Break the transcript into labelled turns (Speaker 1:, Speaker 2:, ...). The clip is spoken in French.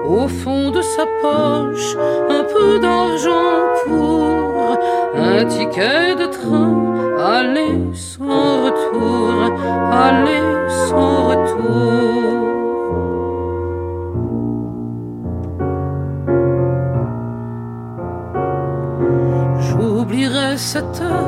Speaker 1: au fond de sa poche un peu d'argent pour un ticket de train, aller sans retour, aller sans retour. J'oublierai cette heure